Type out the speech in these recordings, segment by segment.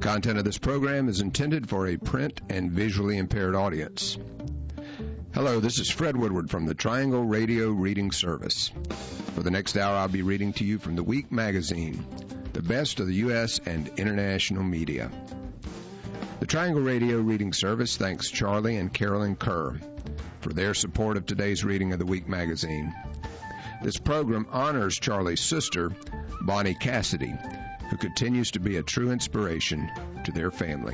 content of this program is intended for a print and visually impaired audience. Hello, this is Fred Woodward from the Triangle Radio Reading Service. For the next hour, I'll be reading to you from the Week magazine, the best of the U.S. and international media. The Triangle Radio Reading Service thanks Charlie and Carolyn Kerr for their support of today's reading of the Week magazine. This program honors Charlie's sister, Bonnie Cassidy, who continues to be a true inspiration to their family.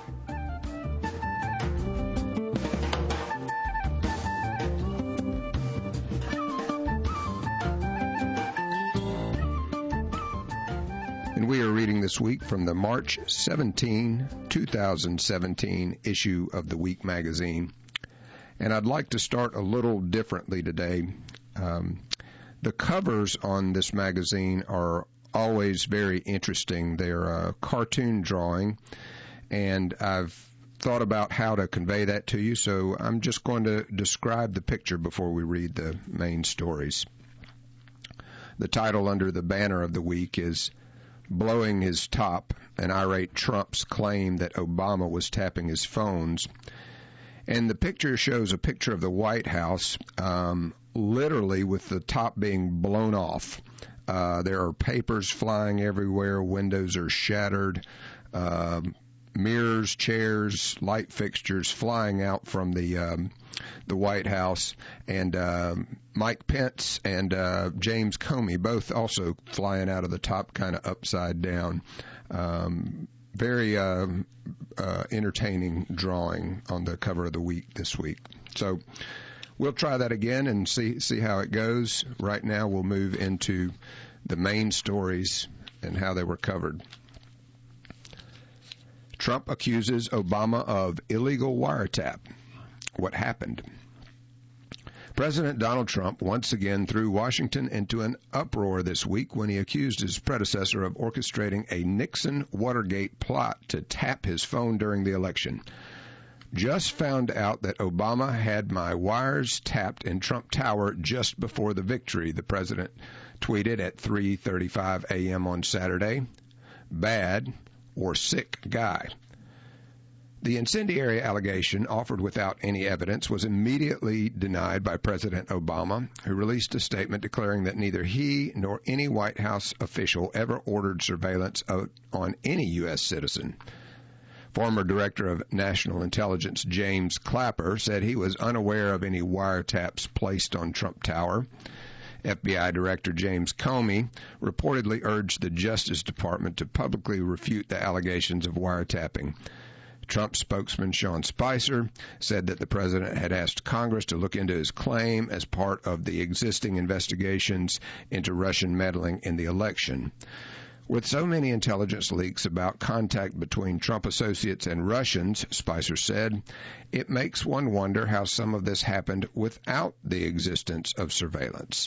And we are reading this week from the March 17, 2017 issue of the Week magazine. And I'd like to start a little differently today. The covers on this magazine are always very interesting. They're a cartoon drawing, and I've thought about how to convey that to you, so I'm just going to describe the picture before we read the main stories. The title under the banner of the week is Blowing His Top, an irate Trump's claim that Obama was tapping his phones. And the picture shows a picture of the White House, literally with the top being blown off. There are papers flying everywhere, windows are shattered, mirrors, chairs, light fixtures flying out from the White House, and Mike Pence and James Comey both also flying out of the top, kind of upside down. Very entertaining drawing on the cover of the week this week. So we'll try that again and see how it goes. Right now we'll move into the main stories and how they were covered. Trump accuses Obama of illegal wiretap. What happened? President Donald Trump once again threw Washington into an uproar this week when he accused his predecessor of orchestrating a Nixon-Watergate plot to tap his phone during the election. Just found out that Obama had my wires tapped in Trump Tower just before the victory, the president tweeted at 3:35 a.m. on Saturday. Bad or sick guy. The incendiary allegation, offered without any evidence, was immediately denied by President Obama, who released a statement declaring that neither he nor any White House official ever ordered surveillance on any U.S. citizen. Former Director of National Intelligence James Clapper said he was unaware of any wiretaps placed on Trump Tower. FBI Director James Comey reportedly urged the Justice Department to publicly refute the allegations of wiretapping. Trump spokesman Sean Spicer said that the president had asked Congress to look into his claim as part of the existing investigations into Russian meddling in the election. With so many intelligence leaks about contact between Trump associates and Russians, Spicer said, it makes one wonder how some of this happened without the existence of surveillance.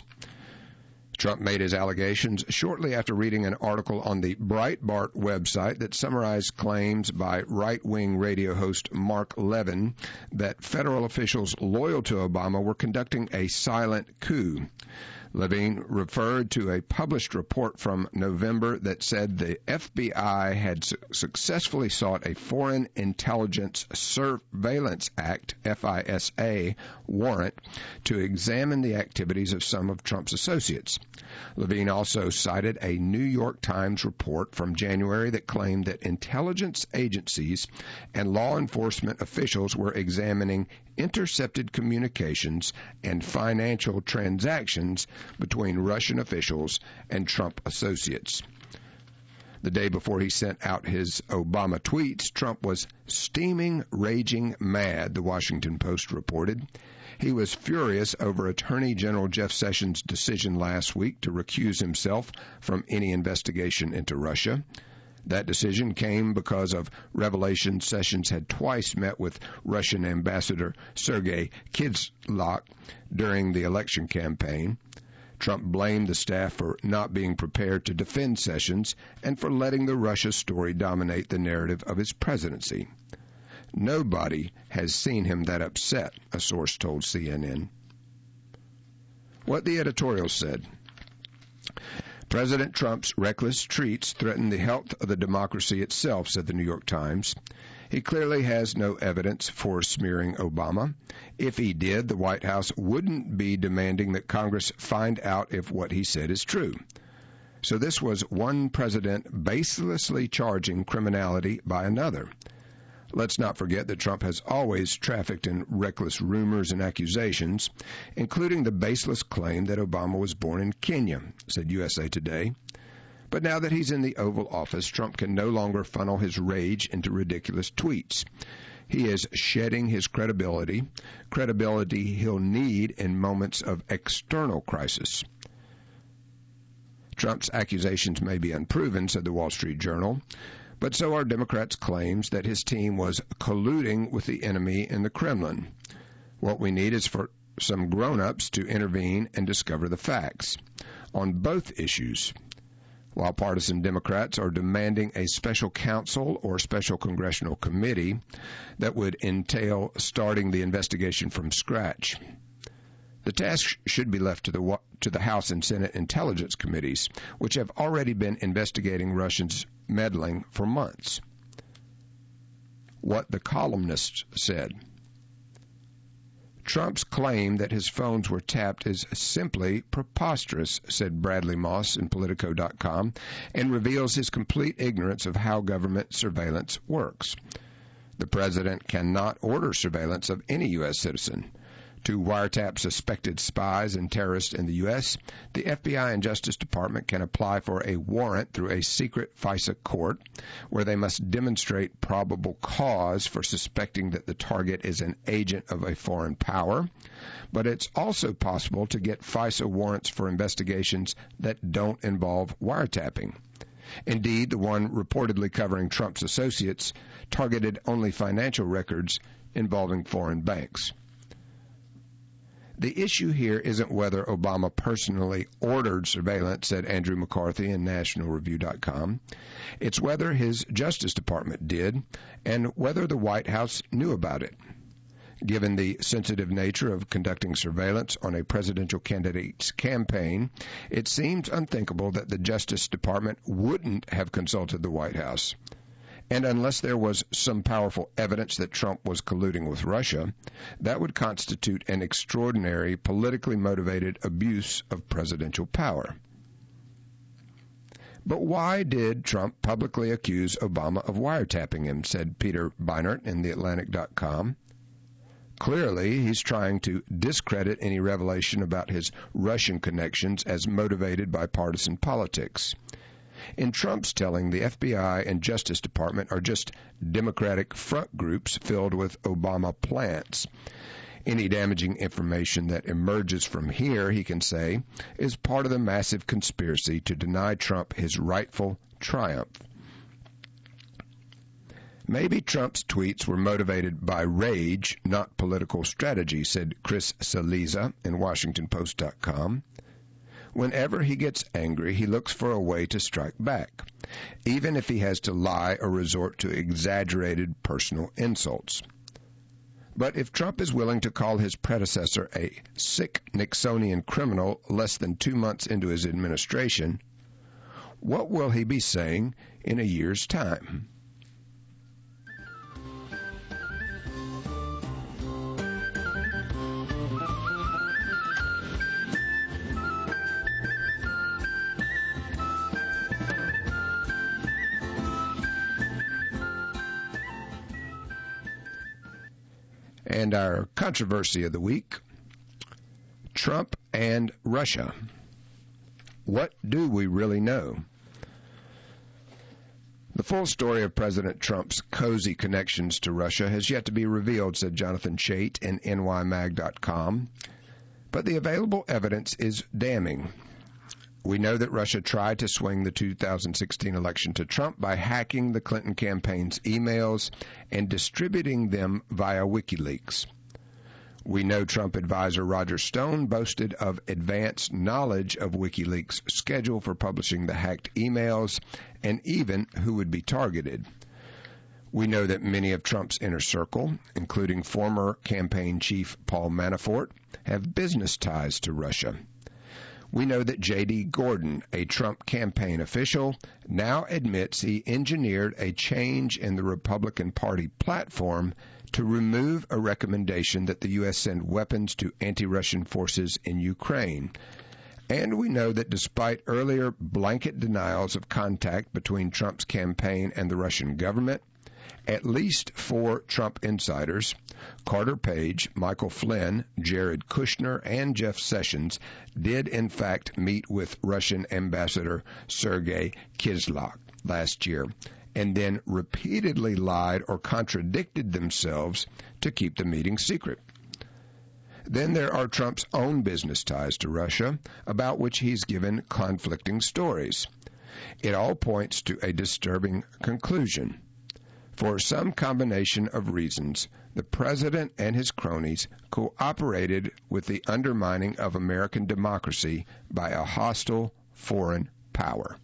Trump made his allegations shortly after reading an article on the Breitbart website that summarized claims by right-wing radio host Mark Levin that federal officials loyal to Obama were conducting a silent coup. Levine referred to a published report from November that said the FBI had successfully sought a Foreign Intelligence Surveillance Act, FISA, warrant to examine the activities of some of Trump's associates. Levine also cited a New York Times report from January that claimed that intelligence agencies and law enforcement officials were examining intercepted communications and financial transactions between Russian officials and Trump associates. The day before he sent out his Obama tweets, Trump was steaming, raging mad, the Washington Post reported. He was furious over Attorney General Jeff Sessions' decision last week to recuse himself from any investigation into Russia. That decision came because of revelations Sessions had twice met with Russian Ambassador Sergei Kislyak during the election campaign. Trump blamed the staff for not being prepared to defend Sessions and for letting the Russia story dominate the narrative of his presidency. Nobody has seen him that upset, a source told CNN. What the editorial said. President Trump's reckless treats threaten the health of the democracy itself, said the New York Times. He clearly has no evidence for smearing Obama. If he did, the White House wouldn't be demanding that Congress find out if what he said is true. So this was one president baselessly charging criminality by another. Let's not forget that Trump has always trafficked in reckless rumors and accusations, including the baseless claim that Obama was born in Kenya, said USA Today. But now that he's in the Oval Office, Trump can no longer funnel his rage into ridiculous tweets. He is shedding his credibility he'll need in moments of external crisis. Trump's accusations may be unproven, said the Wall Street Journal, but so are Democrats' claims that his team was colluding with the enemy in the Kremlin. What we need is for some grown-ups to intervene and discover the facts on both issues. While partisan Democrats are demanding a special counsel or special congressional committee that would entail starting the investigation from scratch. The task should be left to the House and Senate Intelligence Committees, which have already been investigating Russians' meddling for months. What the columnist said. Trump's claim that his phones were tapped is simply preposterous, said Bradley Moss in Politico.com, and reveals his complete ignorance of how government surveillance works. The president cannot order surveillance of any U.S. citizen. To wiretap suspected spies and terrorists in the U.S., the FBI and Justice Department can apply for a warrant through a secret FISA court, where they must demonstrate probable cause for suspecting that the target is an agent of a foreign power. But it's also possible to get FISA warrants for investigations that don't involve wiretapping. Indeed, the one reportedly covering Trump's associates targeted only financial records involving foreign banks. The issue here isn't whether Obama personally ordered surveillance, said Andrew McCarthy in NationalReview.com. It's whether his Justice Department did and whether the White House knew about it. Given the sensitive nature of conducting surveillance on a presidential candidate's campaign, it seems unthinkable that the Justice Department wouldn't have consulted the White House. And unless there was some powerful evidence that Trump was colluding with Russia, that would constitute an extraordinary politically motivated abuse of presidential power. But why did Trump publicly accuse Obama of wiretapping him, said Peter Beinart in TheAtlantic.com. Clearly, he's trying to discredit any revelation about his Russian connections as motivated by partisan politics. In Trump's telling, the FBI and Justice Department are just Democratic front groups filled with Obama plants. Any damaging information that emerges from here, he can say, is part of the massive conspiracy to deny Trump his rightful triumph. Maybe Trump's tweets were motivated by rage, not political strategy, said Chris Cillizza in WashingtonPost.com. Whenever he gets angry, he looks for a way to strike back, even if he has to lie or resort to exaggerated personal insults. But if Trump is willing to call his predecessor a sick Nixonian criminal less than 2 months into his administration, what will he be saying in a year's time? And our controversy of the week, Trump and Russia. What do we really know? The full story of President Trump's cozy connections to Russia has yet to be revealed, said Jonathan Chait in NYMag.com. But the available evidence is damning. We know that Russia tried to swing the 2016 election to Trump by hacking the Clinton campaign's emails and distributing them via WikiLeaks. We know Trump advisor Roger Stone boasted of advanced knowledge of WikiLeaks' schedule for publishing the hacked emails and even who would be targeted. We know that many of Trump's inner circle, including former campaign chief Paul Manafort, have business ties to Russia. We know that J.D. Gordon, a Trump campaign official, now admits he engineered a change in the Republican Party platform to remove a recommendation that the U.S. send weapons to anti-Russian forces in Ukraine. And we know that despite earlier blanket denials of contact between Trump's campaign and the Russian government, at least 4 Trump insiders, Carter Page, Michael Flynn, Jared Kushner, and Jeff Sessions, did in fact meet with Russian Ambassador Sergei Kislyak last year, and then repeatedly lied or contradicted themselves to keep the meeting secret. Then there are Trump's own business ties to Russia, about which he's given conflicting stories. It all points to a disturbing conclusion. For some combination of reasons, the president and his cronies cooperated with the undermining of American democracy by a hostile foreign power.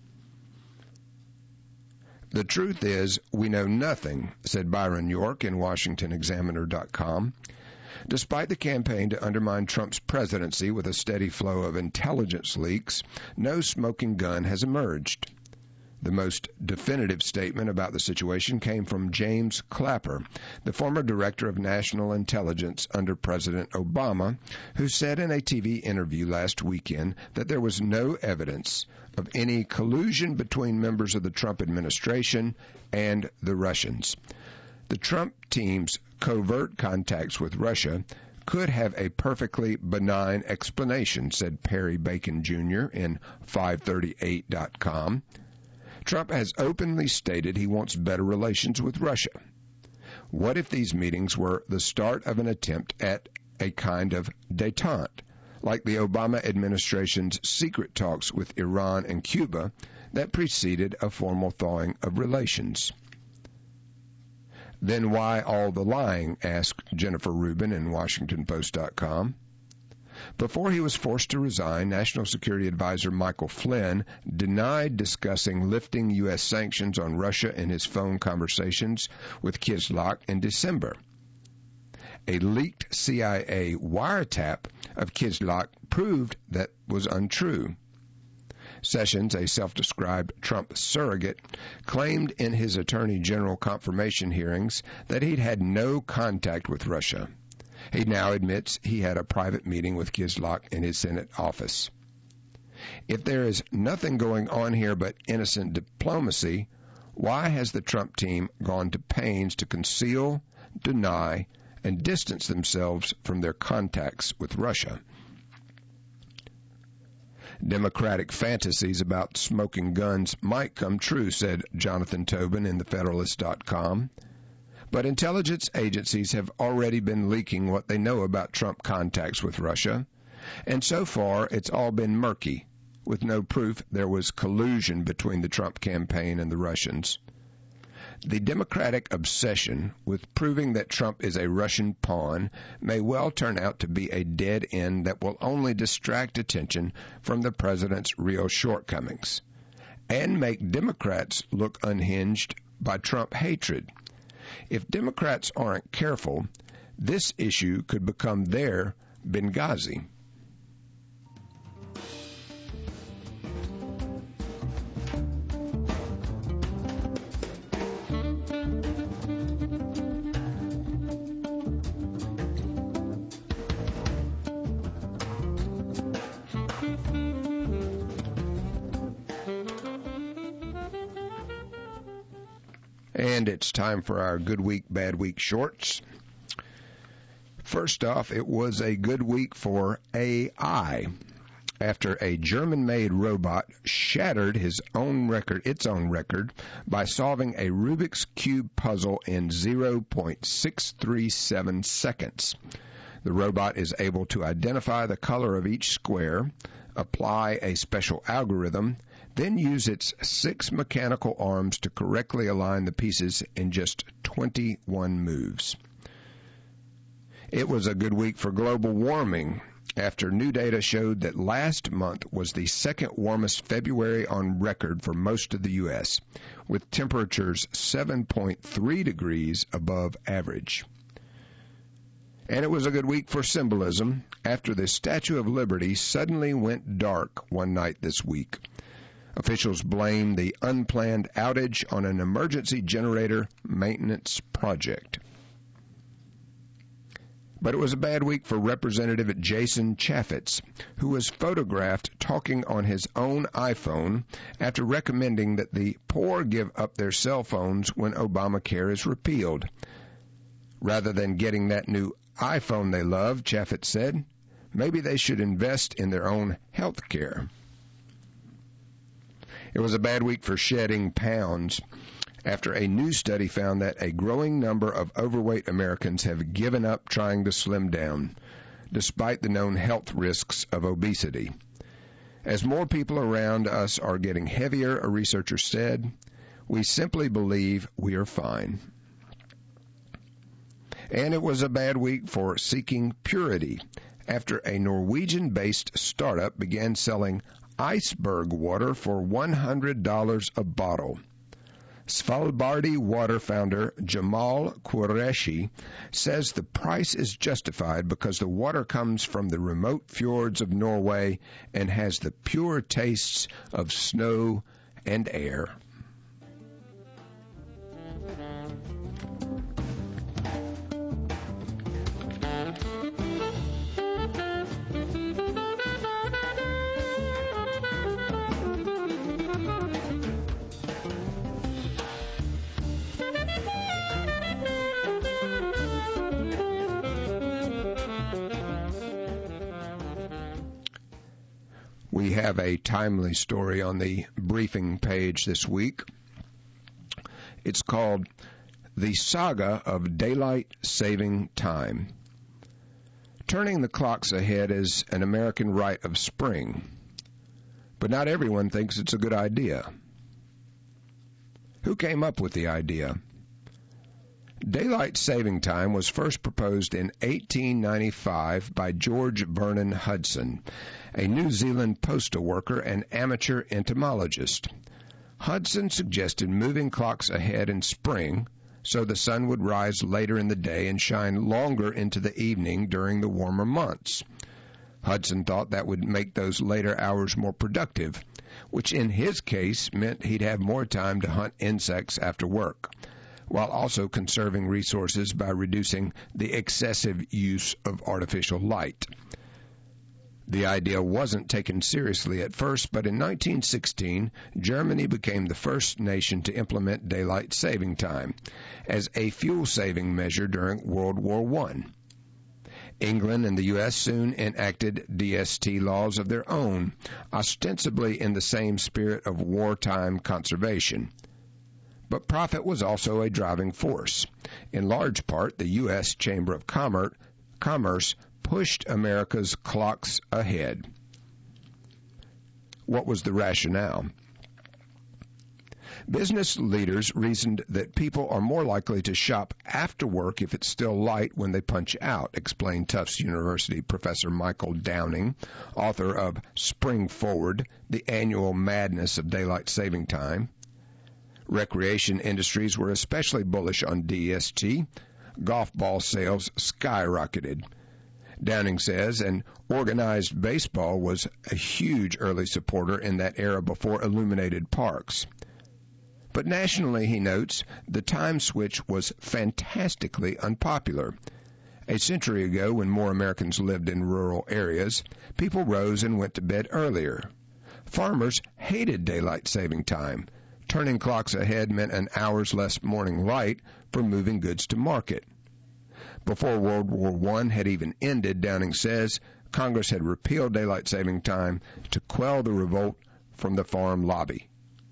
The truth is, we know nothing, said Byron York in WashingtonExaminer.com. Despite the campaign to undermine Trump's presidency with a steady flow of intelligence leaks, no smoking gun has emerged. The most definitive statement about the situation came from James Clapper, the former director of national intelligence under President Obama, who said in a TV interview last weekend that there was no evidence of any collusion between members of the Trump administration and the Russians. The Trump team's covert contacts with Russia could have a perfectly benign explanation, said Perry Bacon Jr. in 538.com. Trump has openly stated he wants better relations with Russia. What if these meetings were the start of an attempt at a kind of détente, like the Obama administration's secret talks with Iran and Cuba that preceded a formal thawing of relations? Then why all the lying, asked Jennifer Rubin in WashingtonPost.com. Before he was forced to resign, National Security Advisor Michael Flynn denied discussing lifting U.S. sanctions on Russia in his phone conversations with Kislyak in December. A leaked CIA wiretap of Kislyak proved that was untrue. Sessions, a self-described Trump surrogate, claimed in his Attorney General confirmation hearings that he'd had no contact with Russia. He now admits he had a private meeting with Kislyak in his Senate office. If there is nothing going on here but innocent diplomacy, why has the Trump team gone to pains to conceal, deny, and distance themselves from their contacts with Russia? Democratic fantasies about smoking guns might come true, said Jonathan Tobin in TheFederalist.com. But intelligence agencies have already been leaking what they know about Trump contacts with Russia, and so far it's all been murky, with no proof there was collusion between the Trump campaign and the Russians. The Democratic obsession with proving that Trump is a Russian pawn may well turn out to be a dead end that will only distract attention from the president's real shortcomings, and make Democrats look unhinged by Trump hatred. If Democrats aren't careful, this issue could become their Benghazi. And it's time for our Good Week, Bad Week shorts. First off, it was a good week for AI after a German-made robot shattered its own record by solving a Rubik's Cube puzzle in 0.637 seconds. The robot is able to identify the color of each square, apply a special algorithm, then use its 6 mechanical arms to correctly align the pieces in just 21 moves. It was a good week for global warming after new data showed that last month was the second warmest February on record for most of the U.S., with temperatures 7.3 degrees above average. And it was a good week for symbolism after the Statue of Liberty suddenly went dark one night this week. Officials blamed the unplanned outage on an emergency generator maintenance project. But it was a bad week for Representative Jason Chaffetz, who was photographed talking on his own iPhone after recommending that the poor give up their cell phones when Obamacare is repealed. Rather than getting that new iPhone they love, Chaffetz said, maybe they should invest in their own health care. It was a bad week for shedding pounds after a new study found that a growing number of overweight Americans have given up trying to slim down, despite the known health risks of obesity. As more people around us are getting heavier, a researcher said, we simply believe we are fine. And it was a bad week for seeking purity after a Norwegian-based startup began selling iceberg water for $100 a bottle. Svalbardi water founder Jamal Qureshi says the price is justified because the water comes from the remote fjords of Norway and has the pure tastes of snow and air. We have a timely story on the briefing page this week. It's called The Saga of Daylight Saving Time. Turning the clocks ahead is an American rite of spring, but not everyone thinks it's a good idea. Who came up with the idea? Daylight saving time was first proposed in 1895 by George Vernon Hudson, a New Zealand postal worker and amateur entomologist. Hudson suggested moving clocks ahead in spring so the sun would rise later in the day and shine longer into the evening during the warmer months. Hudson thought that would make those later hours more productive, which in his case meant he'd have more time to hunt insects after work, while also conserving resources by reducing the excessive use of artificial light. The idea wasn't taken seriously at first, but in 1916, Germany became the first nation to implement daylight saving time as a fuel-saving measure during World War I. England and the U.S. soon enacted DST laws of their own, ostensibly in the same spirit of wartime conservation. But profit was also a driving force. In large part, the U.S. Chamber of Commerce pushed America's clocks ahead. What was the rationale? Business leaders reasoned that people are more likely to shop after work if it's still light when they punch out, explained Tufts University Professor Michael Downing, author of Spring Forward, the Annual Madness of Daylight Saving Time. Recreation industries were especially bullish on DST. Golf ball sales skyrocketed. Downing says, and organized baseball was a huge early supporter in that era before illuminated parks. But nationally, he notes, the time switch was fantastically unpopular. A century ago, when more Americans lived in rural areas, people rose and went to bed earlier. Farmers hated daylight saving time. Turning clocks ahead meant an hour's less morning light for moving goods to market. Before World War I had even ended, Downing says, Congress had repealed daylight saving time to quell the revolt from the farm lobby.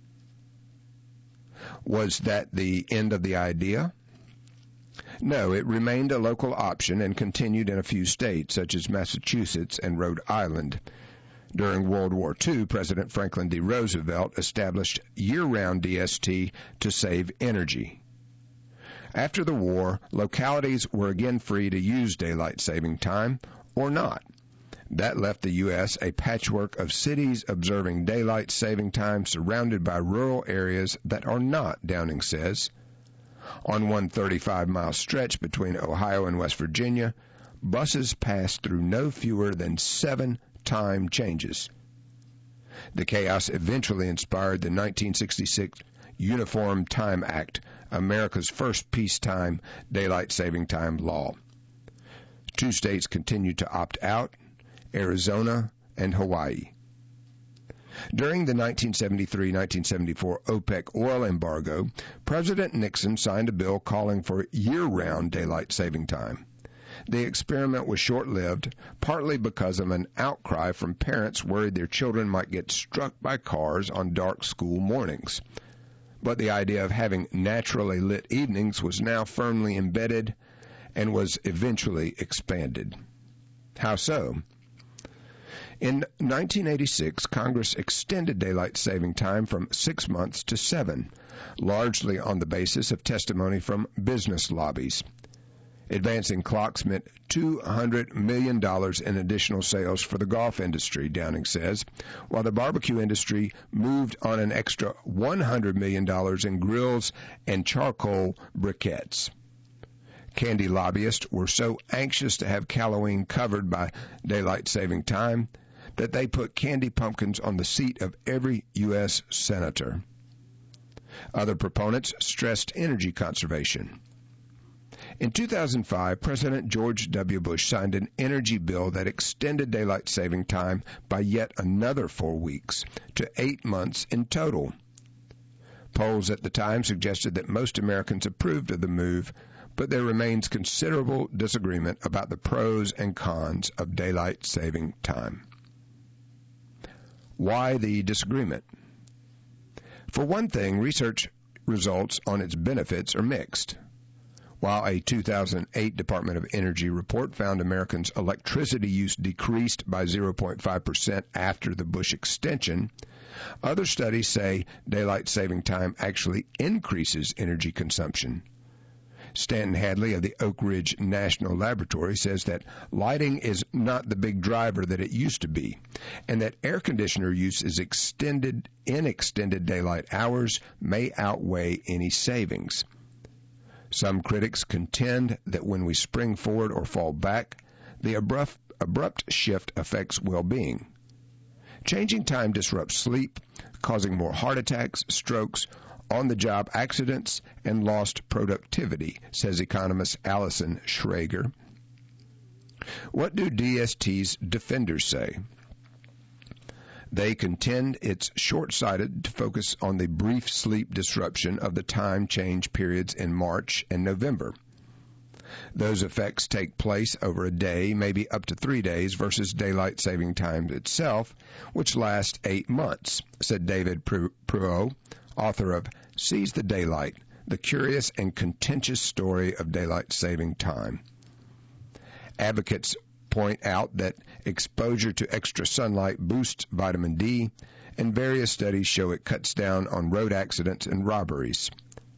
Was that the end of the idea? No, it remained a local option and continued in a few states, such as Massachusetts and Rhode Island. During World War II, President Franklin D. Roosevelt established year-round DST to save energy. After the war, localities were again free to use daylight saving time or not. That left the U.S. a patchwork of cities observing daylight saving time surrounded by rural areas that are not, Downing says. On one 35-mile stretch between Ohio and West Virginia, buses passed through no fewer than 7 time changes. The chaos eventually inspired the 1966 Uniform Time Act, America's first peacetime daylight saving time law. 2 states continued to opt out, Arizona and Hawaii. During the 1973-1974 OPEC oil embargo, President Nixon signed a bill calling for year-round daylight saving time. The experiment was short-lived, partly because of an outcry from parents worried their children might get struck by cars on dark school mornings. But the idea of having naturally lit evenings was now firmly embedded and was eventually expanded. How so? In 1986, Congress extended daylight saving time from 6 months to 7, largely on the basis of testimony from business lobbies. Advancing clocks meant $200 million in additional sales for the golf industry, Downing says, while the barbecue industry moved on an extra $100 million in grills and charcoal briquettes. Candy lobbyists were so anxious to have Halloween covered by daylight saving time that they put candy pumpkins on the seat of every U.S. senator. Other proponents stressed energy conservation. In 2005, President George W. Bush signed an energy bill that extended daylight saving time by yet another 4 weeks to 8 months in total. Polls at the time suggested that most Americans approved of the move, but there remains considerable disagreement about the pros and cons of daylight saving time. Why the disagreement? For one thing, research results on its benefits are mixed. While a 2008 Department of Energy report found Americans' electricity use decreased by 0.5% after the Bush extension, other studies say daylight saving time actually increases energy consumption. Stanton Hadley of the Oak Ridge National Laboratory says that lighting is not the big driver that it used to be, and that air conditioner use is extended daylight hours may outweigh any savings. Some critics contend that when we spring forward or fall back, the abrupt shift affects well-being. Changing time disrupts sleep, causing more heart attacks, strokes, on-the-job accidents, and lost productivity, says economist Allison Schrager. What do DST's defenders say? They contend it's short-sighted to focus on the brief sleep disruption of the time change periods in March and November. Those effects take place over a day, maybe up to 3 days, versus daylight saving time itself, which lasts 8 months, said David Pruitt, author of Seize the Daylight, The Curious and Contentious Story of Daylight Saving Time. Advocates point out that exposure to extra sunlight boosts vitamin D, and various studies show it cuts down on road accidents and robberies.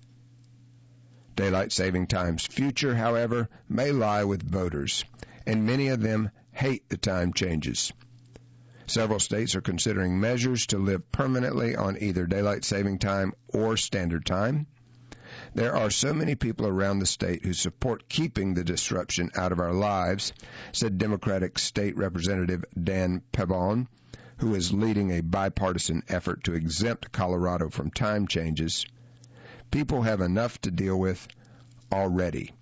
Daylight saving time's future, however, may lie with voters, and many of them hate the time changes. Several states are considering measures to live permanently on either daylight saving time or standard time. There are so many people around the state who support keeping the disruption out of our lives, said Democratic State Representative Dan Pavone, who is leading a bipartisan effort to exempt Colorado from time changes. People have enough to deal with already.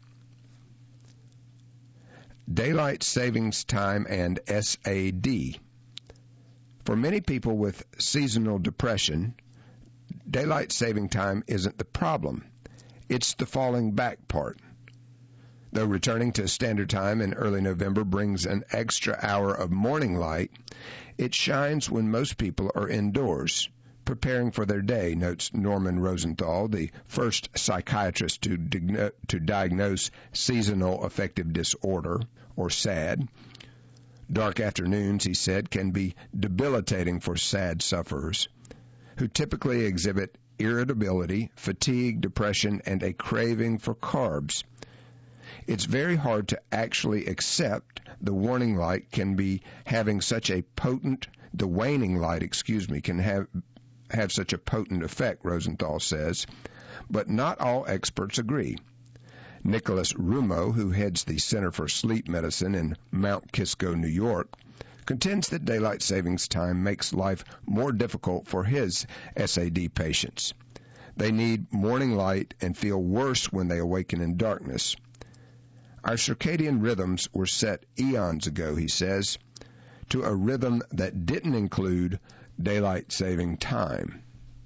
Daylight savings time and SAD. For many people with seasonal depression, daylight saving time isn't the problem. It's the falling back part. Though returning to standard time in early November brings an extra hour of morning light, it shines when most people are indoors, preparing for their day, notes Norman Rosenthal, the first psychiatrist to diagnose seasonal affective disorder, or SAD. Dark afternoons, he said, can be debilitating for SAD sufferers, who typically exhibit irritability, fatigue, depression, and a craving for carbs. It's very hard to actually accept the warning light can be having such a potent, the waning light, can have such a potent effect, Rosenthal says, but not all experts agree. Nicholas Rumo, who heads the Center for Sleep Medicine in Mount Kisco, New York, contends that daylight savings time makes life more difficult for his SAD patients. They need morning light and feel worse when they awaken in darkness. Our circadian rhythms were set eons ago, he says, to a rhythm that didn't include daylight saving time.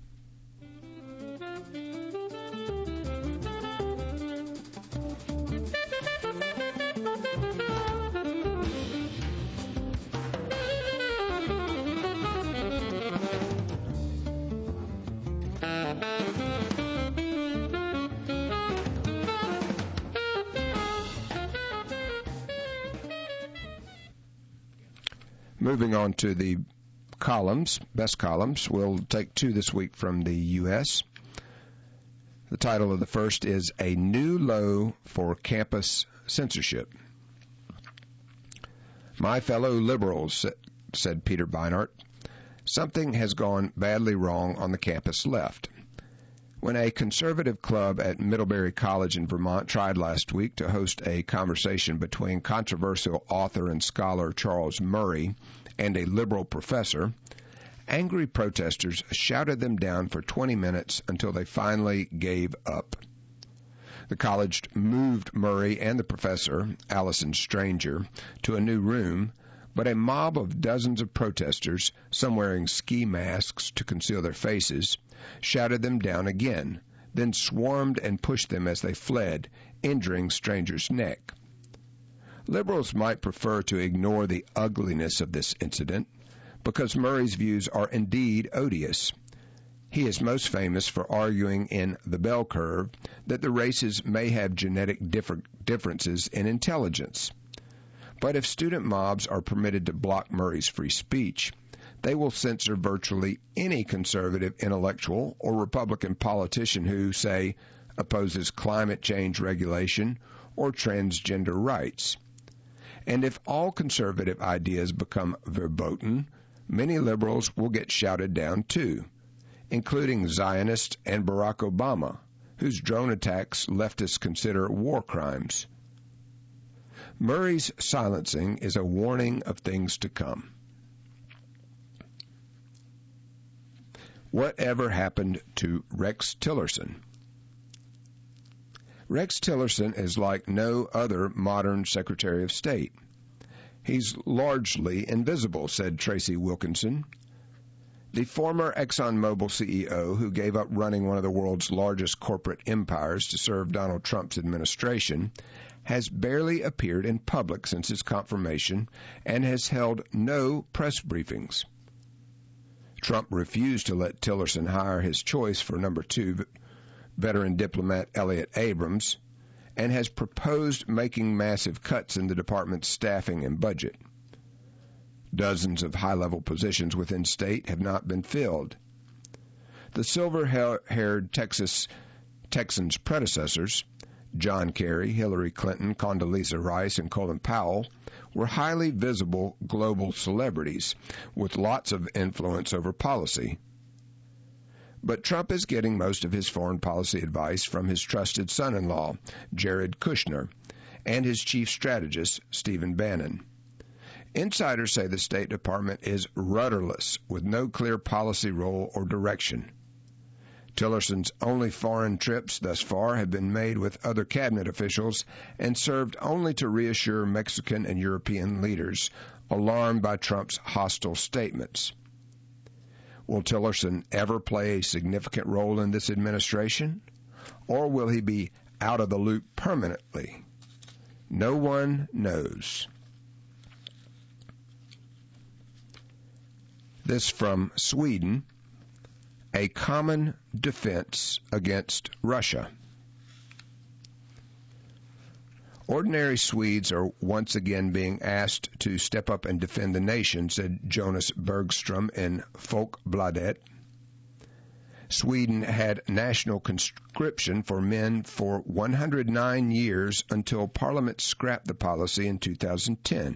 Moving on to the columns, best columns. We'll take two this week from the U.S. The title of the first is A New Low for Campus Censorship. My fellow liberals, said Peter Beinart, something has gone badly wrong on the campus left. When a conservative club at Middlebury College in Vermont tried last week to host a conversation between controversial author and scholar Charles Murray and a liberal professor, angry protesters shouted them down for 20 minutes until they finally gave up. The college moved Murray and the professor, Allison Stranger, to a new room, but a mob of dozens of protesters, some wearing ski masks to conceal their faces, shouted them down again, then swarmed and pushed them as they fled, injuring Stranger's neck. Liberals might prefer to ignore the ugliness of this incident, because Murray's views are indeed odious. He is most famous for arguing in The Bell Curve that the races may have genetic differences in intelligence. But if student mobs are permitted to block Murray's free speech, they will censor virtually any conservative intellectual or Republican politician who, say, opposes climate change regulation or transgender rights. And if all conservative ideas become verboten, many liberals will get shouted down too, including Zionists and Barack Obama, whose drone attacks leftists consider war crimes. Murray's silencing is a warning of things to come. Whatever happened to Rex Tillerson? Rex Tillerson is like no other modern Secretary of State. He's largely invisible, said Tracy Wilkinson. The former ExxonMobil CEO, who gave up running one of the world's largest corporate empires to serve Donald Trump's administration, has barely appeared in public since his confirmation and has held no press briefings. Trump refused to let Tillerson hire his choice for number 2, veteran diplomat Elliott Abrams, and has proposed making massive cuts in the department's staffing and budget. Dozens of high-level positions within state have not been filled. The silver-haired Texans' predecessors, John Kerry, Hillary Clinton, Condoleezza Rice, and Colin Powell, were highly visible global celebrities with lots of influence over policy. But Trump is getting most of his foreign policy advice from his trusted son-in-law, Jared Kushner, and his chief strategist, Stephen Bannon. Insiders say the State Department is rudderless, with no clear policy role or direction. Tillerson's only foreign trips thus far have been made with other cabinet officials and served only to reassure Mexican and European leaders alarmed by Trump's hostile statements. Will Tillerson ever play a significant role in this administration, or will he be out of the loop permanently? No one knows. This from Sweden. A common defense against Russia. Ordinary Swedes are once again being asked to step up and defend the nation, said Jonas Bergstrom in Folkbladet. Sweden had national conscription for men for 109 years until Parliament scrapped the policy in 2010.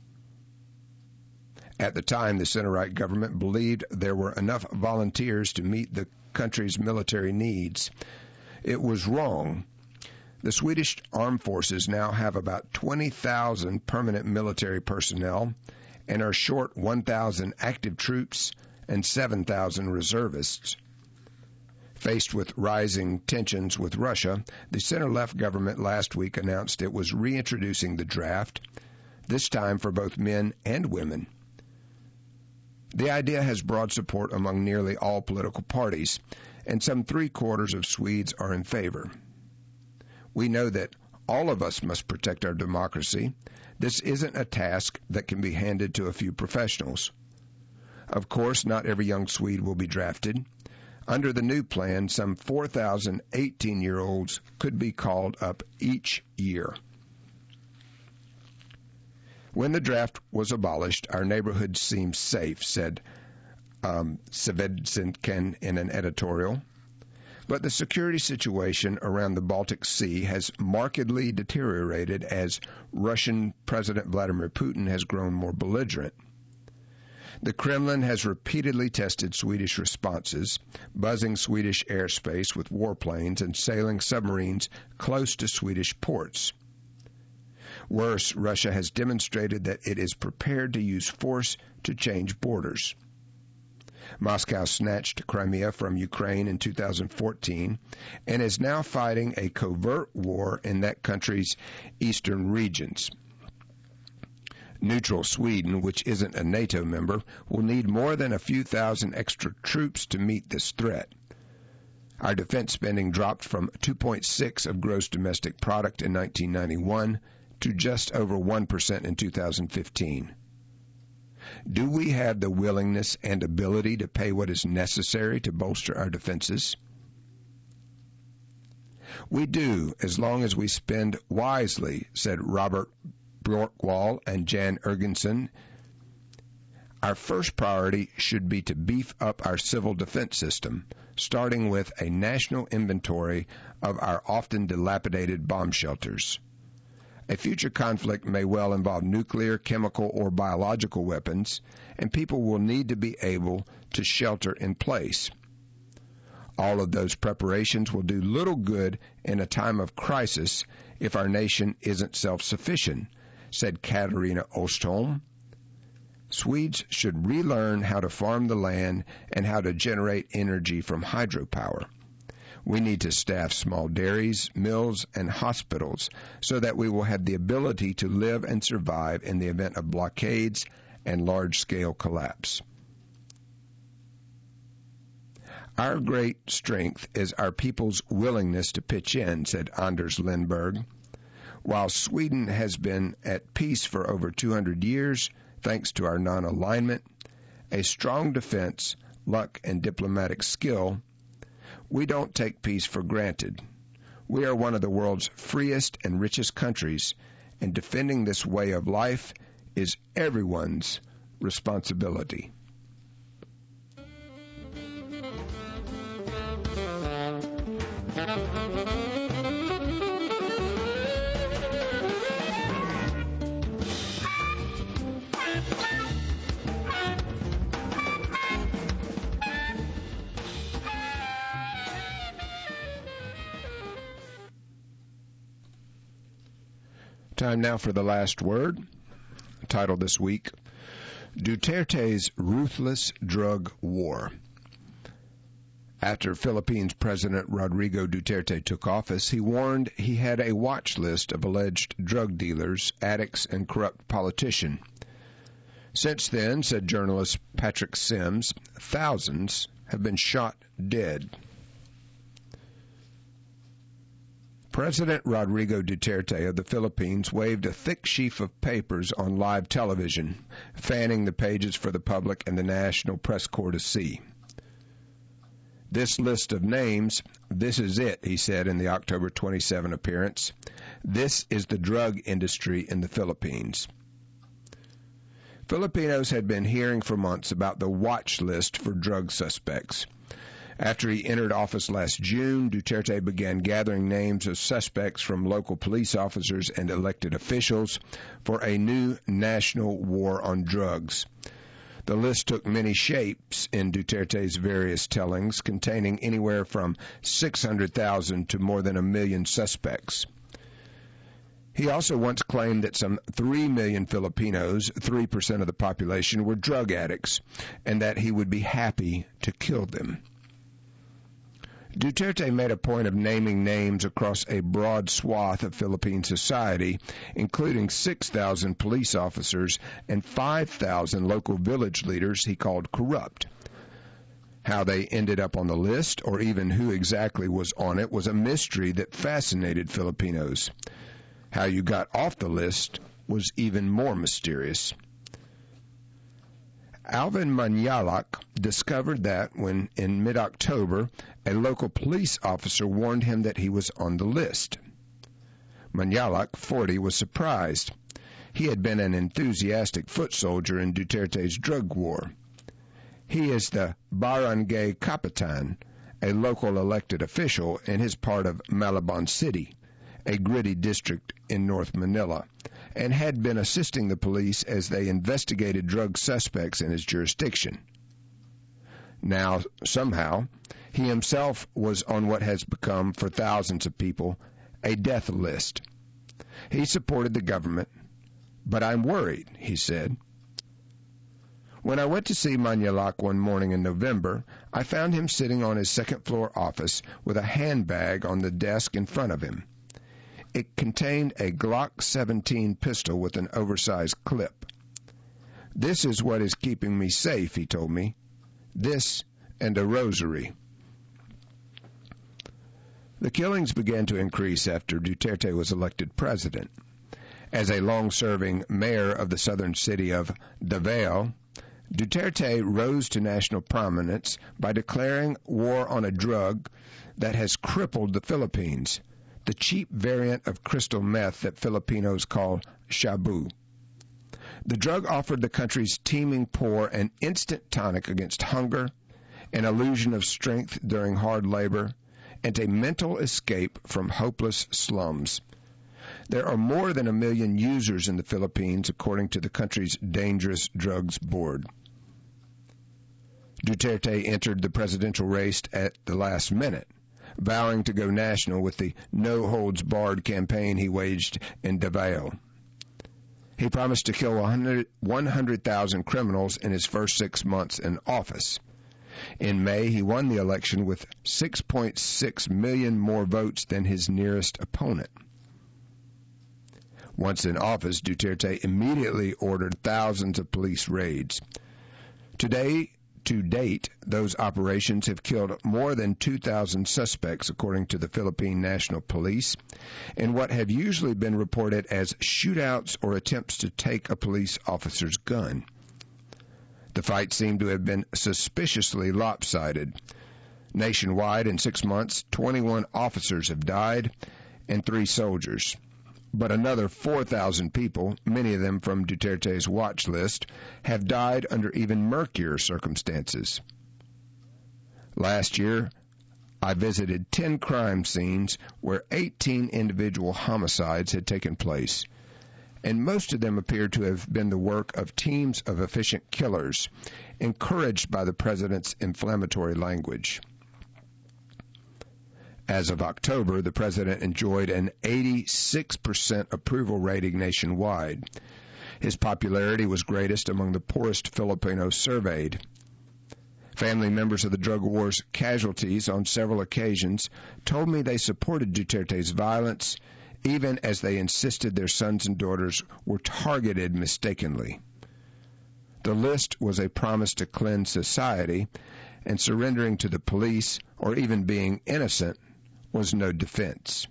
At the time, the center-right government believed there were enough volunteers to meet the country's military needs. It was wrong. The Swedish armed forces now have about 20,000 permanent military personnel and are short 1,000 active troops and 7,000 reservists. Faced with rising tensions with Russia, the center-left government last week announced it was reintroducing the draft, this time for both men and women. The idea has broad support among nearly all political parties, and some three-quarters of Swedes are in favor. We know that all of us must protect our democracy. This isn't a task that can be handed to a few professionals. Of course, not every young Swede will be drafted. Under the new plan, some 4,000 18-year-olds could be called up each year. When the draft was abolished, our neighborhood seemed safe, said Svedsenken in an editorial. But the security situation around the Baltic Sea has markedly deteriorated as Russian President Vladimir Putin has grown more belligerent. The Kremlin has repeatedly tested Swedish responses, buzzing Swedish airspace with warplanes and sailing submarines close to Swedish ports. Worse, Russia has demonstrated that it is prepared to use force to change borders. Moscow snatched Crimea from Ukraine in 2014 and is now fighting a covert war in that country's eastern regions. Neutral Sweden, which isn't a NATO member, will need more than a few thousand extra troops to meet this threat. Our defense spending dropped from 2.6% of gross domestic product in 1991 to just over 1% in 2015. Do we have the willingness and ability to pay what is necessary to bolster our defenses? We do, as long as we spend wisely, said Robert Bjorkwall and Jan Ergensen. Our first priority should be to beef up our civil defense system, starting with a national inventory of our often dilapidated bomb shelters. A future conflict may well involve nuclear, chemical, or biological weapons, and people will need to be able to shelter in place. All of those preparations will do little good in a time of crisis if our nation isn't self-sufficient, said Katarina Ostholm. Swedes should relearn how to farm the land and how to generate energy from hydropower. We need to staff small dairies, mills, and hospitals so that we will have the ability to live and survive in the event of blockades and large-scale collapse. Our great strength is our people's willingness to pitch in, said Anders Lindberg. While Sweden has been at peace for over 200 years, thanks to our non-alignment, a strong defense, luck, and diplomatic skill, we don't take peace for granted. We are one of the world's freest and richest countries, and defending this way of life is everyone's responsibility. Time now for the last word. Title this week, Duterte's Ruthless Drug War. After Philippines President Rodrigo Duterte took office, he warned he had a watch list of alleged drug dealers, addicts, and corrupt politicians. Since then, said journalist Patrick Sims, thousands have been shot dead. President Rodrigo Duterte of the Philippines waved a thick sheaf of papers on live television, fanning the pages for the public and the National Press Corps to see. This list of names, this is it, he said in the October 27 appearance. This is the drug industry in the Philippines. Filipinos had been hearing for months about the watch list for drug suspects. After he entered office last June, Duterte began gathering names of suspects from local police officers and elected officials for a new national war on drugs. The list took many shapes in Duterte's various tellings, containing anywhere from 600,000 to more than 1 million suspects. He also once claimed that some 3 million Filipinos, 3% of the population, were drug addicts, and that he would be happy to kill them. Duterte made a point of naming names across a broad swath of Philippine society, including 6,000 police officers and 5,000 local village leaders he called corrupt. How they ended up on the list, or even who exactly was on it, was a mystery that fascinated Filipinos. How you got off the list was even more mysterious. Alvin Manyalak discovered that when, in mid-October, a local police officer warned him that he was on the list. Manyalak, 40, was surprised. He had been an enthusiastic foot soldier in Duterte's drug war. He is the Barangay Kapitan, a local elected official in his part of Malabon City, a gritty district in North Manila, and had been assisting the police as they investigated drug suspects in his jurisdiction. Now, somehow, he himself was on what has become, for thousands of people, a death list. He supported the government, but I'm worried, he said. When I went to see Manyalak one morning in November, I found him sitting on his second-floor office with a handbag on the desk in front of him. It contained a Glock 17 pistol with an oversized clip. "This is what is keeping me safe," he told me. "This and a rosary." The killings began to increase after Duterte was elected president. As a long-serving mayor of the southern city of Davao, Duterte rose to national prominence by declaring war on a drug that has crippled the Philippines, the cheap variant of crystal meth that Filipinos call shabu. The drug offered the country's teeming poor an instant tonic against hunger, an illusion of strength during hard labor, and a mental escape from hopeless slums. There are more than 1 million users in the Philippines, according to the country's Dangerous Drugs Board. Duterte entered the presidential race at the last minute, vowing to go national with the no-holds-barred campaign he waged in Davao. He promised to kill 100,000 criminals in his first 6 months in office. In May, he won the election with 6.6 million more votes than his nearest opponent. Once in office, Duterte immediately ordered thousands of police raids. To date, those operations have killed more than 2,000 suspects, according to the Philippine National Police, in what have usually been reported as shootouts or attempts to take a police officer's gun. The fight seemed to have been suspiciously lopsided. Nationwide, in 6 months, 21 officers have died and 3 soldiers. But another 4,000 people, many of them from Duterte's watch list, have died under even murkier circumstances. Last year, I visited 10 crime scenes where 18 individual homicides had taken place, and most of them appeared to have been the work of teams of efficient killers, encouraged by the president's inflammatory language. As of October, the president enjoyed an 86% approval rating nationwide. His popularity was greatest among the poorest Filipinos surveyed. Family members of the drug war's casualties on several occasions told me they supported Duterte's violence, even as they insisted their sons and daughters were targeted mistakenly. The list was a promise to cleanse society, and surrendering to the police, or even being innocent, was no defense.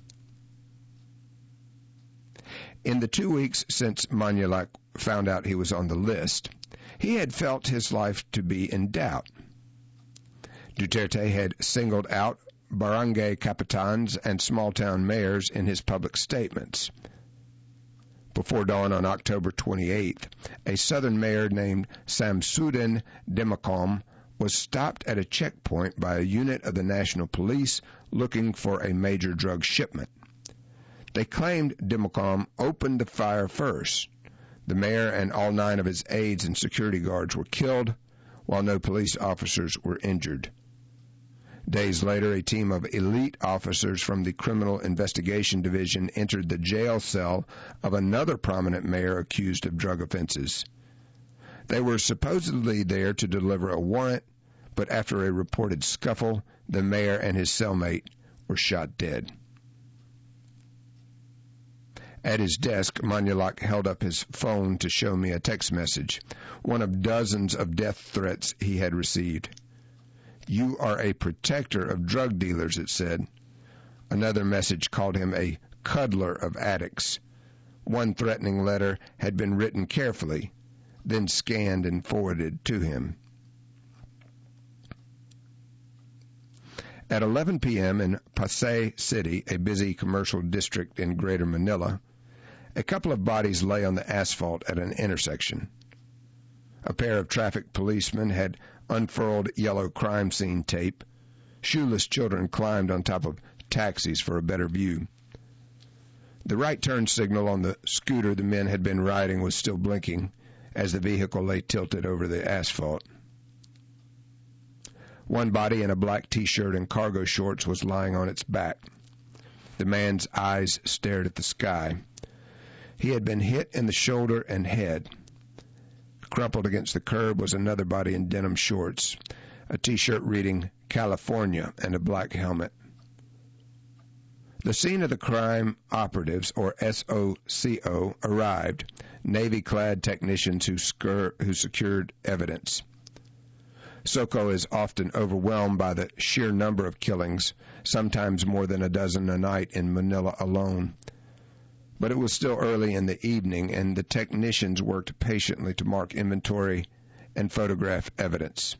In the 2 weeks since Manyalak found out he was on the list, he had felt his life to be in doubt. Duterte had singled out barangay capitans and small-town mayors in his public statements. Before dawn on October 28th, a southern mayor named Samsudin Dimacom was stopped at a checkpoint by a unit of the National Police looking for a major drug shipment. They claimed Dimacom opened the fire first. The mayor and all 9 of his aides and security guards were killed, while no police officers were injured. Days later, a team of elite officers from the Criminal Investigation Division entered the jail cell of another prominent mayor accused of drug offenses. They were supposedly there to deliver a warrant, but after a reported scuffle, the mayor and his cellmate were shot dead. At his desk, Monulak held up his phone to show me a text message, one of dozens of death threats he had received. "You are a protector of drug dealers," it said. Another message called him a cuddler of addicts. One threatening letter had been written carefully, then scanned and forwarded to him. At 11 p.m. in Pasay City, a busy commercial district in Greater Manila, a couple of bodies lay on the asphalt at an intersection. A pair of traffic policemen had unfurled yellow crime scene tape. Shoeless children climbed on top of taxis for a better view. The right turn signal on the scooter the men had been riding was still blinking as the vehicle lay tilted over the asphalt. One body in a black T-shirt and cargo shorts was lying on its back. The man's eyes stared at the sky. He had been hit in the shoulder and head. Crumpled against the curb was another body in denim shorts, a T-shirt reading California, and a black helmet. The scene of the crime, operatives, or SOCO, arrived, Navy-clad technicians who secured evidence. SOCO is often overwhelmed by the sheer number of killings, sometimes more than a dozen a night in Manila alone. But it was still early in the evening, and the technicians worked patiently to mark inventory and photograph evidence.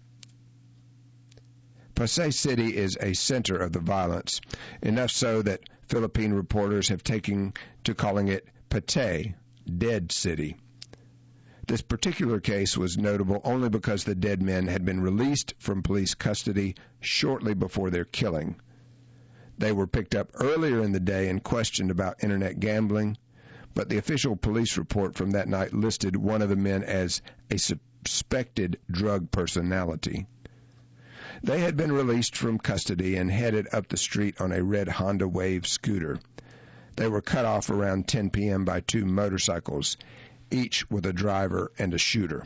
Pasay City is a center of the violence, enough so that Philippine reporters have taken to calling it Patay, Dead City. This particular case was notable only because the dead men had been released from police custody shortly before their killing. They were picked up earlier in the day and questioned about internet gambling, but the official police report from that night listed one of the men as a suspected drug personality. They had been released from custody and headed up the street on a red Honda Wave scooter. They were cut off around 10 p.m. by 2 motorcycles, each with a driver and a shooter.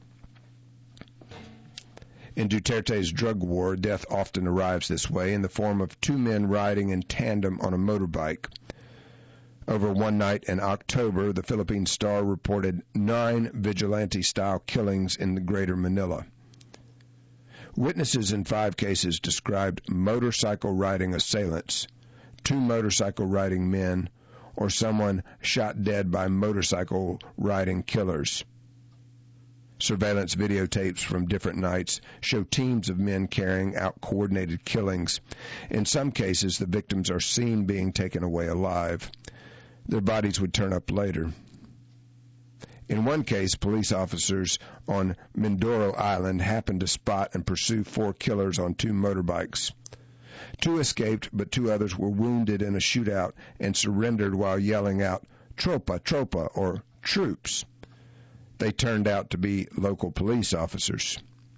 In Duterte's drug war, death often arrives this way in the form of 2 men riding in tandem on a motorbike. Over one night in October, the Philippine Star reported 9 vigilante-style killings in the Greater Manila. Witnesses in 5 cases described motorcycle-riding assailants, 2 motorcycle-riding men, or someone shot dead by motorcycle-riding killers. Surveillance videotapes from different nights show teams of men carrying out coordinated killings. In some cases, the victims are seen being taken away alive. Their bodies would turn up later. In one case, police officers on Mindoro Island happened to spot and pursue 4 killers on 2 motorbikes. 2 escaped, but 2 others were wounded in a shootout and surrendered while yelling out, "Tropa, tropa," or troops. They turned out to be local police officers.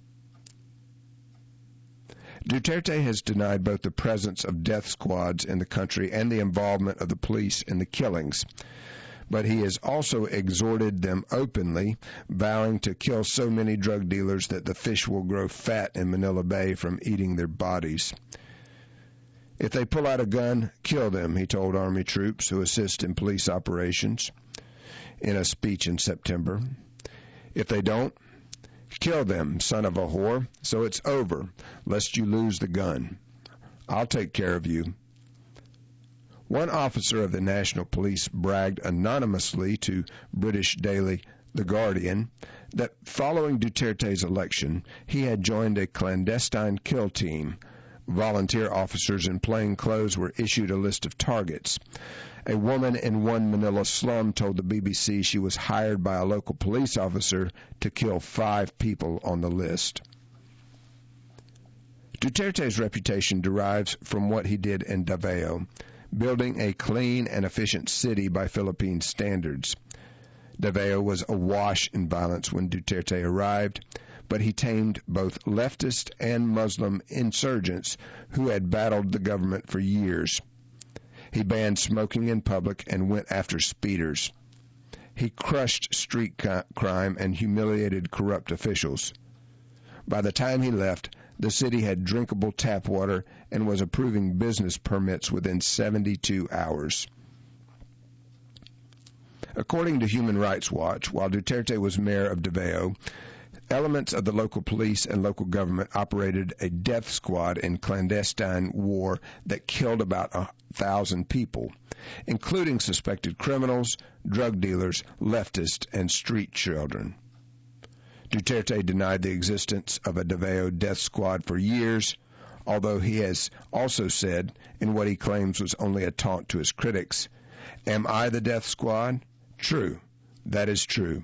Duterte has denied both the presence of death squads in the country and the involvement of the police in the killings, but he has also exhorted them openly, vowing to kill so many drug dealers that the fish will grow fat in Manila Bay from eating their bodies. If they pull out a gun, kill them, he told Army troops who assist in police operations in a speech in September. If they don't, kill them, son of a whore, so it's over, lest you lose the gun. I'll take care of you. One officer of the National Police bragged anonymously to British daily The Guardian that following Duterte's election, he had joined a clandestine kill team. Volunteer officers in plain clothes were issued a list of targets. A woman in one Manila slum told the BBC she was hired by a local police officer to kill 5 people on the list. Duterte's reputation derives from what he did in Davao, building a clean and efficient city by Philippine standards. Davao was awash in violence when Duterte arrived, but he tamed both leftist and Muslim insurgents who had battled the government for years. He banned smoking in public and went after speeders. He crushed street crime and humiliated corrupt officials. By the time he left, the city had drinkable tap water and was approving business permits within 72 hours. According to Human Rights Watch, while Duterte was mayor of Davao, elements of the local police and local government operated a death squad in clandestine war that killed about 1,000 people, including suspected criminals, drug dealers, leftists, and street children. Duterte denied the existence of a Davao death squad for years, although he has also said, in what he claims was only a taunt to his critics, "Am I the death squad?" True. That is true.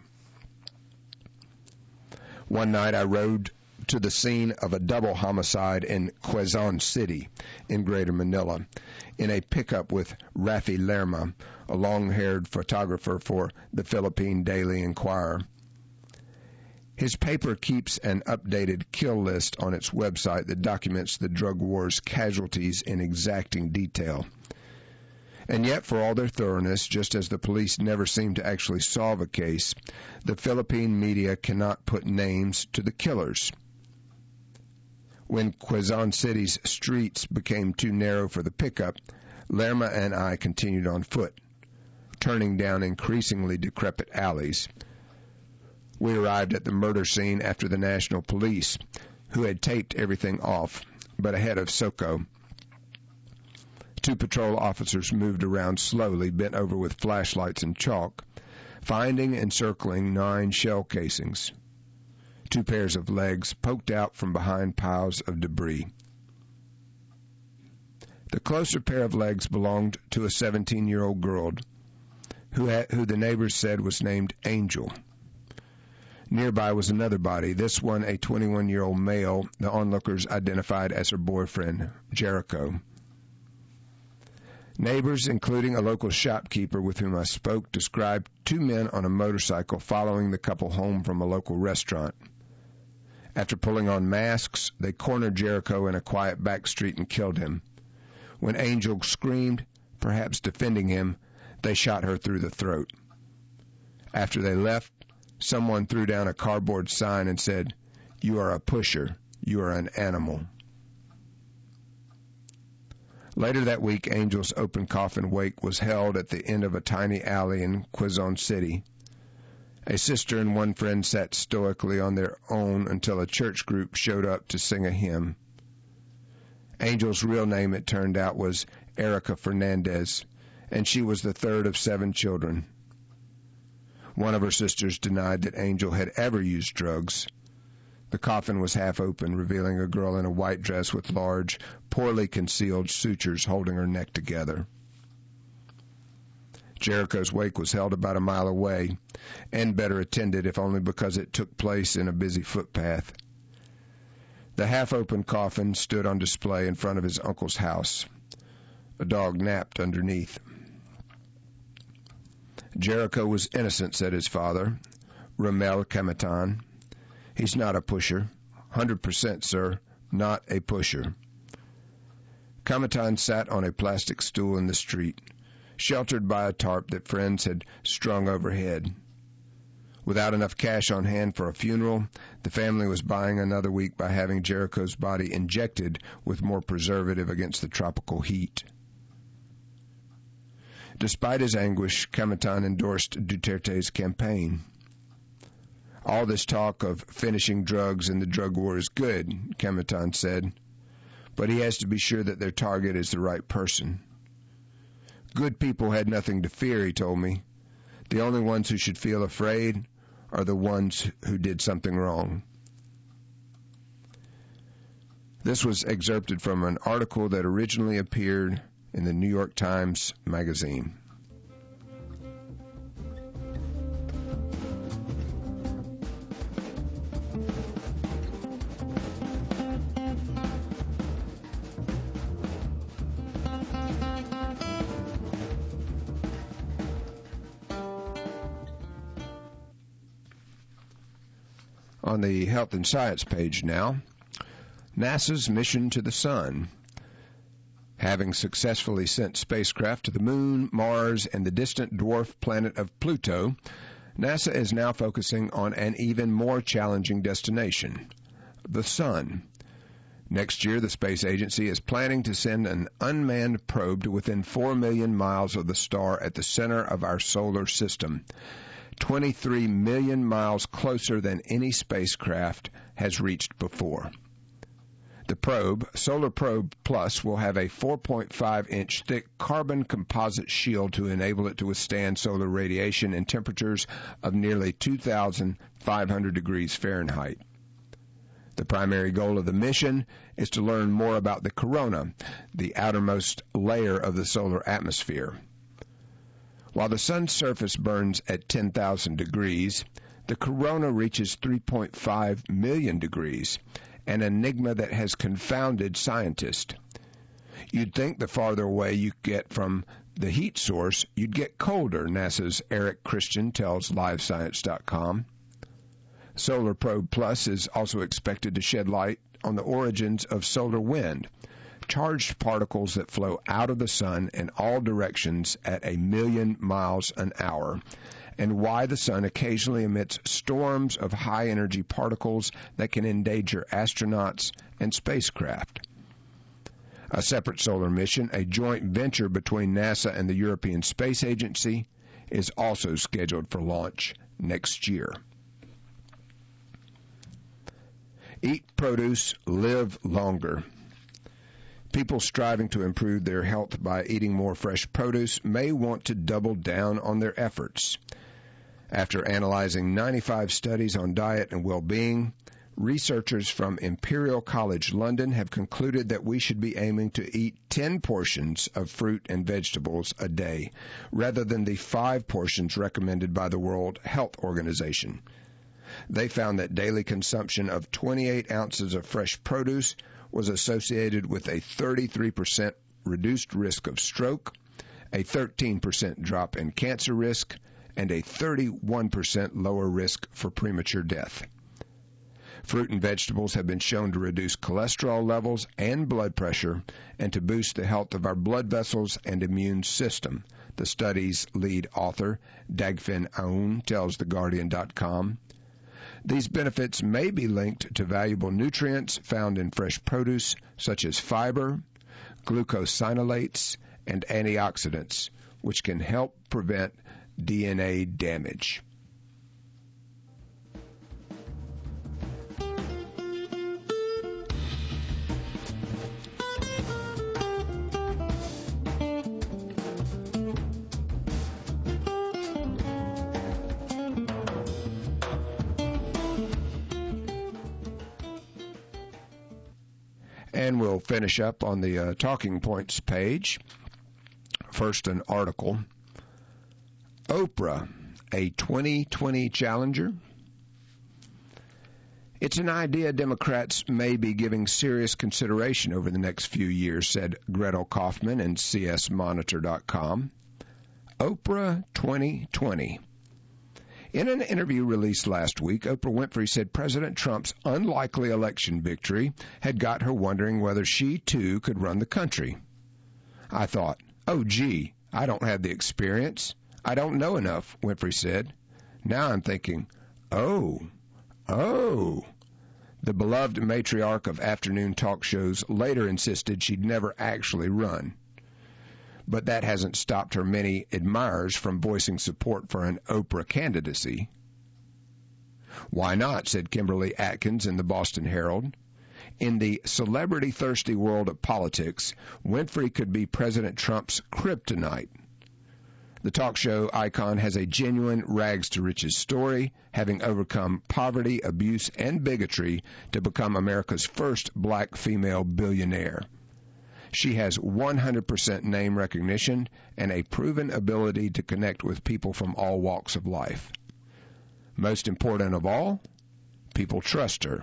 One night I rode to the scene of a double homicide in Quezon City in Greater Manila in a pickup with Rafi Lerma, a long-haired photographer for the Philippine Daily Inquirer. His paper keeps an updated kill list on its website that documents the drug war's casualties in exacting detail. And yet, for all their thoroughness, just as the police never seem to actually solve a case, the Philippine media cannot put names to the killers. When Quezon City's streets became too narrow for the pickup, Lerma and I continued on foot, turning down increasingly decrepit alleys. We arrived at the murder scene after the National Police, who had taped everything off, but ahead of SOCO. Two patrol officers moved around slowly, bent over with flashlights and chalk, finding and circling 9 shell casings. 2 pairs of legs poked out from behind piles of debris. The closer pair of legs belonged to a 17-year-old girl who the neighbors said was named Angel. Nearby was another body, this one a 21-year-old male the onlookers identified as her boyfriend, Jericho. Neighbors, including a local shopkeeper with whom I spoke, described 2 men on a motorcycle following the couple home from a local restaurant. After pulling on masks, they cornered Jericho in a quiet back street and killed him. When Angel screamed, perhaps defending him, they shot her through the throat. After they left, someone threw down a cardboard sign and said, "You are a pusher. You are an animal." Later that week, Angel's open coffin wake was held at the end of a tiny alley in Quezon City. A sister and one friend sat stoically on their own until a church group showed up to sing a hymn. Angel's real name, it turned out, was Erica Fernandez, and she was the third of 7 children. One of her sisters denied that Angel had ever used drugs. The coffin was half open, revealing a girl in a white dress with large, poorly concealed sutures holding her neck together. Jericho's wake was held about a mile away, and better attended, if only because it took place in a busy footpath. The half-open coffin stood on display in front of his uncle's house. A dog napped underneath. Jericho was innocent, said his father, Romel Camitan. He's not a pusher. 100%, sir. Not a pusher. Camitan sat on a plastic stool in the street, sheltered by a tarp that friends had strung overhead. Without enough cash on hand for a funeral, the family was buying another week by having Jericho's body injected with more preservative against the tropical heat. Despite his anguish, Camitan endorsed Duterte's campaign. All this talk of finishing drugs in the drug war is good, Camitan said, but he has to be sure that their target is the right person. Good people had nothing to fear, he told me. The only ones who should feel afraid are the ones who did something wrong. This was excerpted from an article that originally appeared in the New York Times Magazine. On the Health and Science page now, NASA's mission to the Sun. Having successfully sent spacecraft to the Moon, Mars, and the distant dwarf planet of Pluto, NASA is now focusing on an even more challenging destination, the Sun. Next year, the space agency is planning to send an unmanned probe to within 4 million miles of the star at the center of our solar system, 23 million miles closer than any spacecraft has reached before. The probe, Solar Probe Plus, will have a 4.5-inch thick carbon composite shield to enable it to withstand solar radiation in temperatures of nearly 2,500 degrees Fahrenheit. The primary goal of the mission is to learn more about the corona, the outermost layer of the solar atmosphere. While the sun's surface burns at 10,000 degrees, the corona reaches 3.5 million degrees, an enigma that has confounded scientists. You'd think the farther away you get from the heat source, you'd get colder, NASA's Eric Christian tells LiveScience.com. Solar Probe Plus is also expected to shed light on the origins of solar wind, charged particles that flow out of the sun in all directions at 1 million miles an hour, and why the sun occasionally emits storms of high-energy particles that can endanger astronauts and spacecraft. A separate solar mission, a joint venture between NASA and the European Space Agency, is also scheduled for launch next year. Eat produce, live longer. People striving to improve their health by eating more fresh produce may want to double down on their efforts. After analyzing 95 studies on diet and well-being, researchers from Imperial College London have concluded that we should be aiming to eat 10 portions of fruit and vegetables a day, rather than the 5 portions recommended by the World Health Organization. They found that daily consumption of 28 ounces of fresh produce was associated with a 33% reduced risk of stroke, a 13% drop in cancer risk, and a 31% lower risk for premature death. Fruit and vegetables have been shown to reduce cholesterol levels and blood pressure and to boost the health of our blood vessels and immune system, the study's lead author, Dagfinn Aoun, tells TheGuardian.com. These benefits may be linked to valuable nutrients found in fresh produce, such as fiber, glucosinolates, and antioxidants, which can help prevent DNA damage. And we'll finish up on the Talking Points page. First, an article. Oprah, a 2020 challenger? It's an idea Democrats may be giving serious consideration over the next few years, said Gretel Kaufman in CSMonitor.com. Oprah 2020. In an interview released last week, Oprah Winfrey said President Trump's unlikely election victory had got her wondering whether she, too, could run the country. I thought, oh, gee, I don't have the experience. I don't know enough, Winfrey said. Now I'm thinking, oh. The beloved matriarch of afternoon talk shows later insisted she'd never actually run. But that hasn't stopped her many admirers from voicing support for an Oprah candidacy. Why not, said Kimberly Atkins in the Boston Herald. In the celebrity-thirsty world of politics, Winfrey could be President Trump's kryptonite. The talk show icon has a genuine rags-to-riches story, having overcome poverty, abuse, and bigotry to become America's first black female billionaire. She has 100% name recognition and a proven ability to connect with people from all walks of life. Most important of all, people trust her.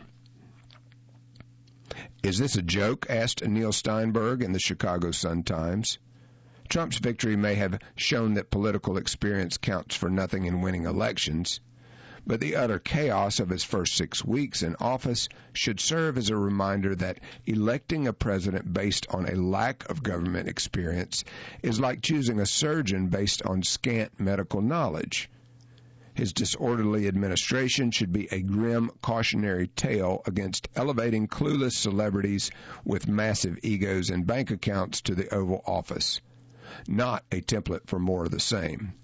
Is this a joke? Asked Neil Steinberg in the Chicago Sun-Times. Trump's victory may have shown that political experience counts for nothing in winning elections, But the utter chaos of his first 6 weeks in office should serve as a reminder that electing a president based on a lack of government experience is like choosing a surgeon based on scant medical knowledge. His disorderly administration should be a grim cautionary tale against elevating clueless celebrities with massive egos and bank accounts to the Oval Office, not a template for more of the same.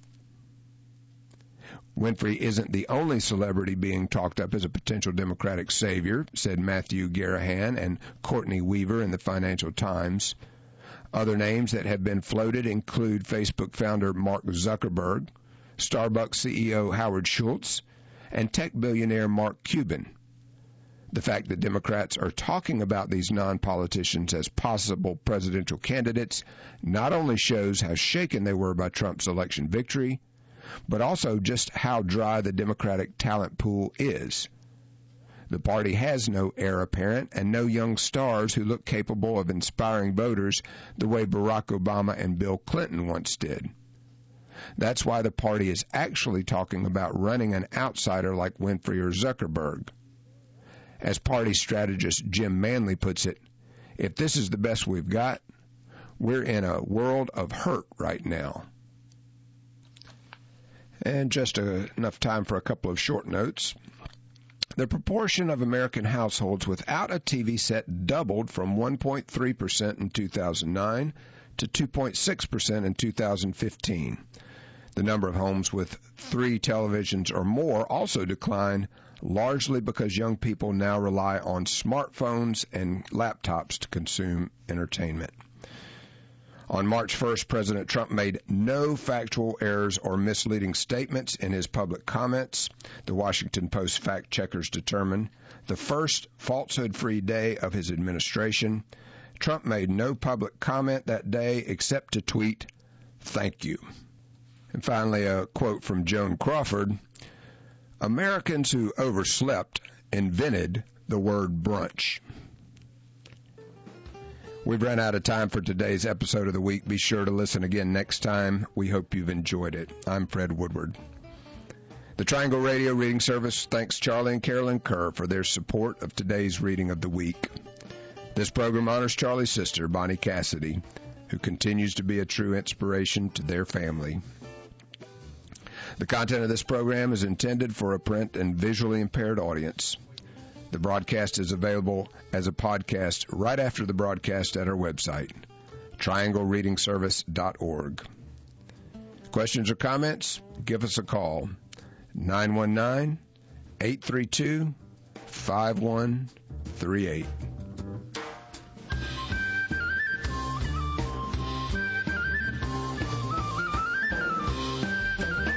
Winfrey isn't the only celebrity being talked up as a potential Democratic savior, said Matthew Garahan and Courtney Weaver in the Financial Times. Other names that have been floated include Facebook founder Mark Zuckerberg, Starbucks CEO Howard Schultz, and tech billionaire Mark Cuban. The fact that Democrats are talking about these non-politicians as possible presidential candidates not only shows how shaken they were by Trump's election victory, but also just how dry the Democratic talent pool is. The party has no heir apparent and no young stars who look capable of inspiring voters the way Barack Obama and Bill Clinton once did. That's why the party is actually talking about running an outsider like Winfrey or Zuckerberg. As party strategist Jim Manley puts it, if this is the best we've got, we're in a world of hurt right now. And just enough time for a couple of short notes. The proportion of American households without a TV set doubled from 1.3% in 2009 to 2.6% in 2015. The number of homes with 3 televisions or more also declined, largely because young people now rely on smartphones and laptops to consume entertainment. On March 1st, President Trump made no factual errors or misleading statements in his public comments, the Washington Post fact-checkers determined. The first falsehood-free day of his administration, Trump made no public comment that day except to tweet, "Thank you." And finally, a quote from Joan Crawford, "Americans who overslept invented the word brunch." We've run out of time for today's episode of the week. Be sure to listen again next time. We hope you've enjoyed it. I'm Fred Woodward. The Triangle Radio Reading Service thanks Charlie and Carolyn Kerr for their support of today's reading of the week. This program honors Charlie's sister, Bonnie Cassidy, who continues to be a true inspiration to their family. The content of this program is intended for a print and visually impaired audience. The broadcast is available as a podcast right after the broadcast at our website, trianglereadingservice.org. Questions or comments? Give us a call, 919-832-5138.